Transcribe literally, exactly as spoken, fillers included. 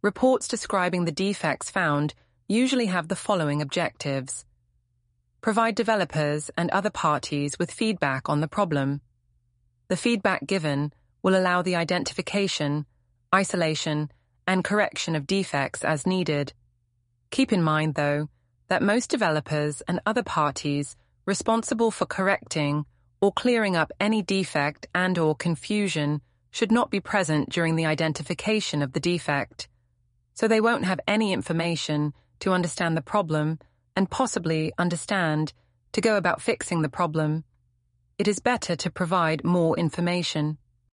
Reports describing the defects found usually have the following objectives. Provide developers and other parties with feedback on the problem. The feedback given will allow the identification, isolation, and correction of defects as needed. Keep in mind, though, that most developers and other parties responsible for correcting or clearing up any defect and/or confusion should not be present during the identification of the defect, so they won't have any information to understand the problem and possibly understand to go about fixing the problem. It is better to provide more information.